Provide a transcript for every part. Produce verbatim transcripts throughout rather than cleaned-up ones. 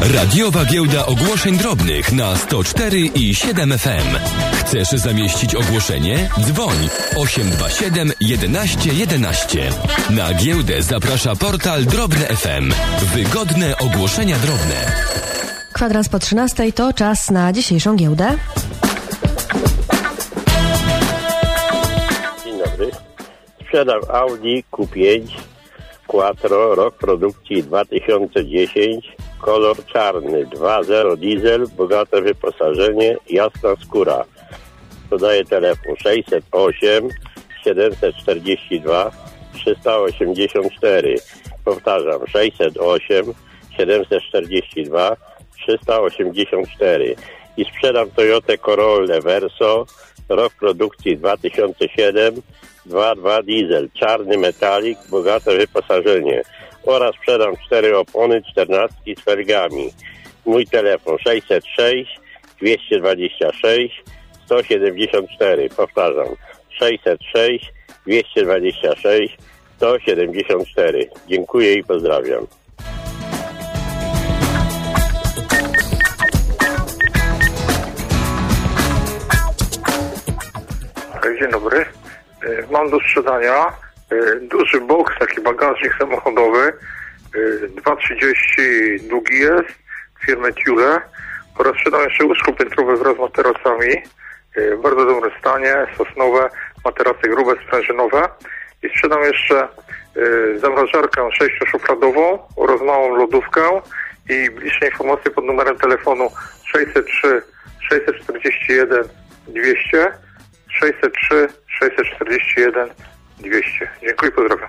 Radiowa giełda ogłoszeń drobnych na sto cztery i siedem F M. Chcesz zamieścić ogłoszenie? Dzwoń osiem dwa siedem jedenaście jedenaście. Na giełdę zaprasza portal Drobne F M. Wygodne ogłoszenia drobne. Kwadrans po trzynastej to czas na dzisiejszą giełdę. Dzień dobry. Sprzedam Audi Q pięć Quattro, rok produkcji dwa tysiące dziesięć, kolor czarny, dwa zero diesel, bogate wyposażenie, jasna skóra. Podaję telefon sześćset osiem siedemset czterdzieści dwa trzysta osiemdziesiąt cztery. Powtarzam, sześćset osiem siedemset czterdzieści dwa trzysta osiemdziesiąt cztery. I sprzedam Toyotę Corollę Verso, rok produkcji dwa tysiące siedem, dwa dwa diesel, czarny metalik, bogate wyposażenie. Oraz sprzedam cztery opony czternastki z felgami. Mój telefon sześćset sześć dwieście dwadzieścia sześć sto siedemdziesiąt cztery. Powtarzam, sześćset sześć dwieście dwadzieścia sześć sto siedemdziesiąt cztery. Dziękuję i pozdrawiam. Dzień dobry. Mam do sprzedania duży boks, taki bagażnik samochodowy, dwa trzydzieści długi jest, firmy Thule, oraz sprzedam jeszcze łóżko piętrowe wraz z materacami, w bardzo dobrym stanie, sosnowe, materace grube, sprężynowe. I sprzedam jeszcze zamrażarkę sześcioszufladową oraz małą lodówkę i bliższe informacje pod numerem telefonu sześćset trzy sześćset czterdzieści jeden dwieście, sześćset trzy sześćset czterdzieści jeden dwieście. Dziękuję, pozdrawiam.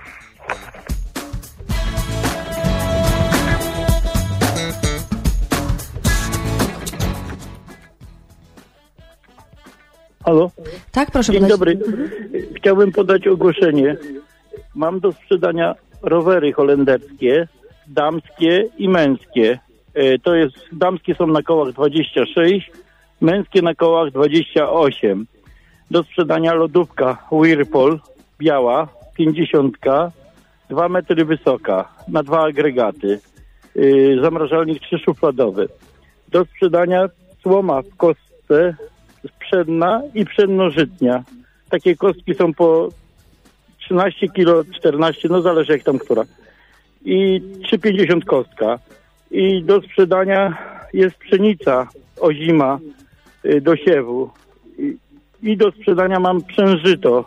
Halo? Tak, proszę. Dzień podać... dobry. Chciałbym podać ogłoszenie. Mam do sprzedania rowery holenderskie, damskie i męskie. To jest, damskie są na kołach dwadzieścia sześć, męskie na kołach dwadzieścia osiem. Do sprzedania lodówka Whirlpool, biała, pięćdziesiątka, dwa metry wysoka, na dwa agregaty. Yy, zamrażalnik trzyszufladowy. Do sprzedania słoma w kostce przedna i przednożytnia. Takie kostki są po trzynaście kilo, czternaście, no zależy jak tam która. I trzy pięćdziesiąt kostka. I do sprzedania jest pszenica ozima yy, do siewu. I, I do sprzedania mam przężyto,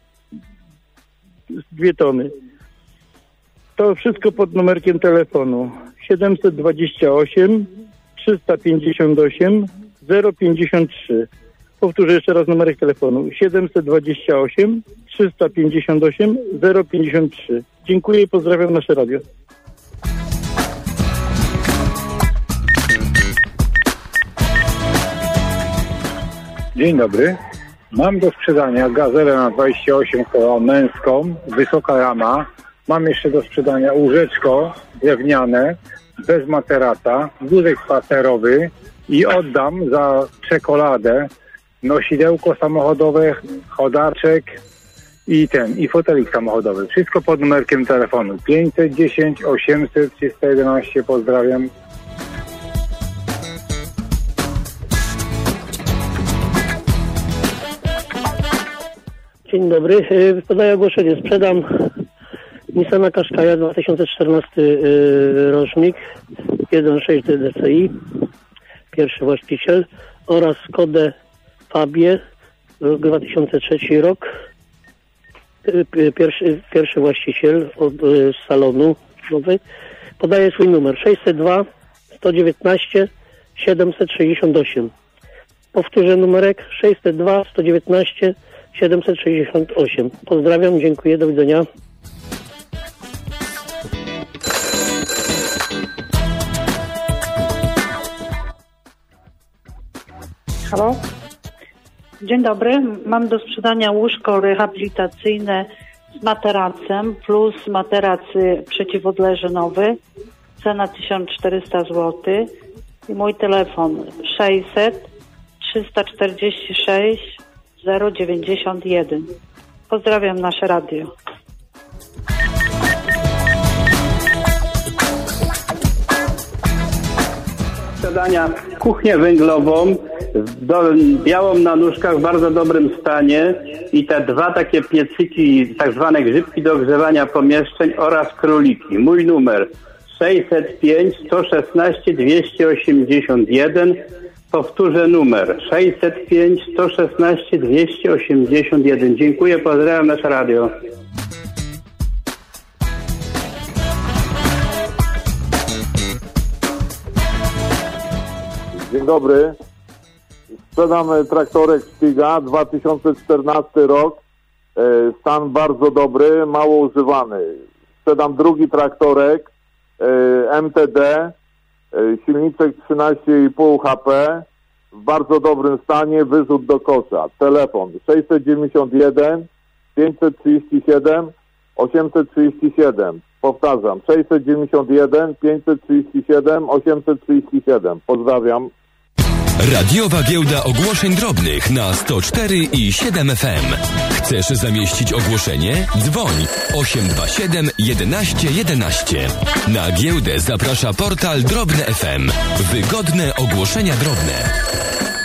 dwie tony. To wszystko pod numerkiem telefonu siedemset dwadzieścia osiem trzysta pięćdziesiąt osiem zero pięćdziesiąt trzy. Powtórzę jeszcze raz numerek telefonu siedemset dwadzieścia osiem trzysta pięćdziesiąt osiem zero pięćdziesiąt trzy. Dziękuję i pozdrawiam nasze radio. Dzień dobry. Mam do sprzedania gazelę na dwadzieścia osiem koła męską, wysoka rama. Mam jeszcze do sprzedania łóżeczko drewniane, bez materaca, wózek spacerowy i oddam za czekoladę nosidełko samochodowe, chodaczek i ten, i fotelik samochodowy. Wszystko pod numerkiem telefonu pięćset dziesięć osiemset trzysta jedenaście. Pozdrawiam. Dzień dobry. Podaję ogłoszenie. Sprzedam Nissana Qashqai'a dwa tysiące czternasty rocznik jeden sześć D C I, pierwszy właściciel, oraz Skodę Fabie dwa tysiące trzeci rok, pierwszy, pierwszy właściciel od salonu nowy. Podaję swój numer sześćset dwa sto dziewiętnaście siedemset sześćdziesiąt osiem. Powtórzę numerek sześćset dwa sto dziewiętnaście siedemset sześćdziesiąt osiem. Pozdrawiam, dziękuję, do widzenia. Halo? Dzień dobry. Mam do sprzedania łóżko rehabilitacyjne z materacem plus materacy przeciwodleżynowy. Cena tysiąc czterysta złotych. I mój telefon sześćset trzysta czterdzieści sześć zero dziewięćdziesiąt jeden. Pozdrawiam nasze radio. sprzedania kuchnię węglową, do, białą na nóżkach w bardzo dobrym stanie i te dwa takie piecyki, tak zwane grzybki do ogrzewania pomieszczeń oraz króliki. Mój numer sześćset pięć sto szesnaście dwieście osiemdziesiąt jeden. Powtórzę numer sześćset pięć sto szesnaście dwieście osiemdziesiąt jeden. Dziękuję, pozdrawiam nasze radio. Dzień dobry. Sprzedam traktorek Stiga, dwa tysiące czternasty rok. Stan bardzo dobry, mało używany. Sprzedam drugi traktorek M T D, silniczek trzynaście i pół H P, w bardzo dobrym stanie, wyrzut do kosza. Telefon sześćset dziewięćdziesiąt jeden pięćset trzydzieści siedem osiemset trzydzieści siedem. Powtarzam, sześćset dziewięćdziesiąt jeden pięćset trzydzieści siedem osiemset trzydzieści siedem. Pozdrawiam. Radiowa Giełda Ogłoszeń Drobnych na sto cztery i siedem F M. Chcesz zamieścić ogłoszenie? Dzwoń osiem dwa siedem jedenaście jedenaście. Na giełdę zaprasza portal Drobne F M. Wygodne ogłoszenia drobne.